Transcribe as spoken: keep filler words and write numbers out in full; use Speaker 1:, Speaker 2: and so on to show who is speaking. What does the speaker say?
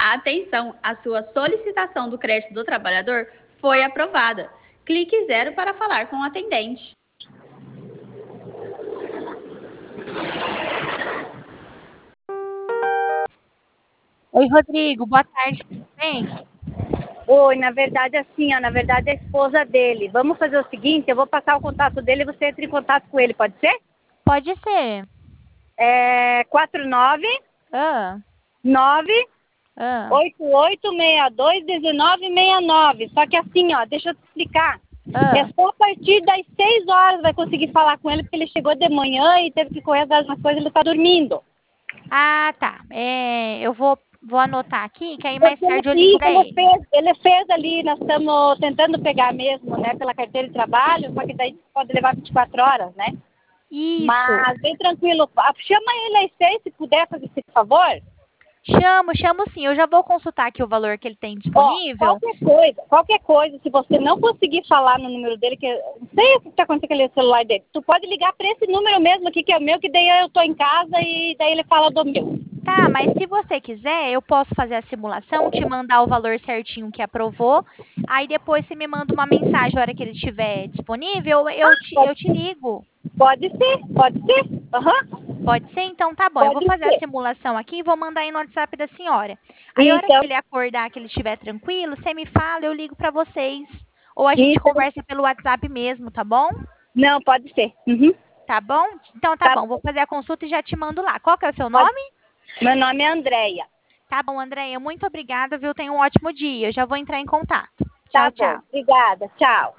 Speaker 1: Atenção, a sua solicitação do crédito do trabalhador foi aprovada. Clique zero para falar com o atendente.
Speaker 2: Oi, Rodrigo, boa tarde, tudo bem?
Speaker 3: Oi, na verdade, assim, ó, na verdade é a esposa dele. Vamos fazer o seguinte, eu vou passar o contato dele e você entra em contato com ele, pode ser?
Speaker 2: Pode ser.
Speaker 3: É quatro nove
Speaker 2: Ah,
Speaker 3: nove
Speaker 2: ah,
Speaker 3: oito oito seis dois um nove seis nove. Só que assim, ó, deixa eu te explicar. É
Speaker 2: ah.
Speaker 3: só a partir das seis horas vai conseguir falar com ele, porque ele chegou de manhã e teve que correr atrás das coisas, ele tá dormindo.
Speaker 2: Ah, tá. É, eu vou, vou anotar aqui, que aí mais
Speaker 3: Porque ele,
Speaker 2: tarde eu ligo
Speaker 3: isso,
Speaker 2: para
Speaker 3: ele,
Speaker 2: ele.
Speaker 3: fez, ele fez ali, nós estamos tentando pegar mesmo, né, pela carteira de trabalho, só que daí pode levar vinte e quatro horas, né?
Speaker 2: Isso.
Speaker 3: Mas bem tranquilo. Ah, chama ele às seis, se puder fazer esse favor.
Speaker 2: Chamo, chamo sim. Eu já vou consultar aqui o valor que ele tem
Speaker 3: Ó,
Speaker 2: disponível.
Speaker 3: qualquer coisa, qualquer coisa, se você não conseguir falar no número dele, que eu não sei o que está acontecendo com aquele celular dele, tu pode ligar para esse número mesmo aqui, que é o meu, que daí eu tô em casa e daí ele fala do meu.
Speaker 2: Tá, mas se você quiser, eu posso fazer a simulação, te mandar o valor certinho que aprovou. Aí depois você me manda uma mensagem a hora que ele estiver disponível, eu te, eu
Speaker 3: Pode,
Speaker 2: te ligo.
Speaker 3: pode ser, pode ser. Aham,
Speaker 2: Pode ser? Então tá bom. Eu vou
Speaker 3: pode
Speaker 2: fazer a
Speaker 3: ser.
Speaker 2: simulação aqui e vou mandar aí no WhatsApp da senhora. Aí a hora que
Speaker 3: Então,
Speaker 2: ele acordar, que ele estiver tranquilo, você me fala, eu ligo pra vocês. Ou a gente
Speaker 3: então,
Speaker 2: conversa pelo WhatsApp mesmo, tá bom?
Speaker 3: não, pode ser. Uhum,
Speaker 2: Tá bom? Então tá
Speaker 3: tá
Speaker 2: bom. Vou
Speaker 3: bom,
Speaker 2: fazer a consulta e já te mando lá. Qual que é o seu
Speaker 3: pode.
Speaker 2: nome?
Speaker 3: Meu nome é Andréia.
Speaker 2: Tá bom, Andréia. Muito obrigada, viu? Tenha um ótimo dia. Eu já vou entrar em contato.
Speaker 3: Tá
Speaker 2: Tchau,
Speaker 3: bom,
Speaker 2: tchau.
Speaker 3: obrigada, tchau.